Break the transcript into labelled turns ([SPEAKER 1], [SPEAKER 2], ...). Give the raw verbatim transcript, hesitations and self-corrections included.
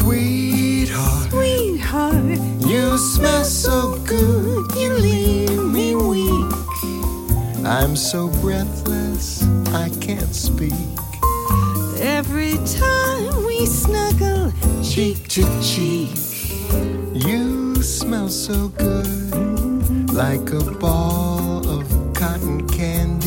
[SPEAKER 1] Sweetheart,
[SPEAKER 2] Sweetheart,
[SPEAKER 1] you smell so good,
[SPEAKER 2] you leave me weak.
[SPEAKER 1] I'm so breathless, I can't speak.
[SPEAKER 2] Every time we snuggle, cheek to cheek,
[SPEAKER 1] you smell so good, like a ball of cotton candy.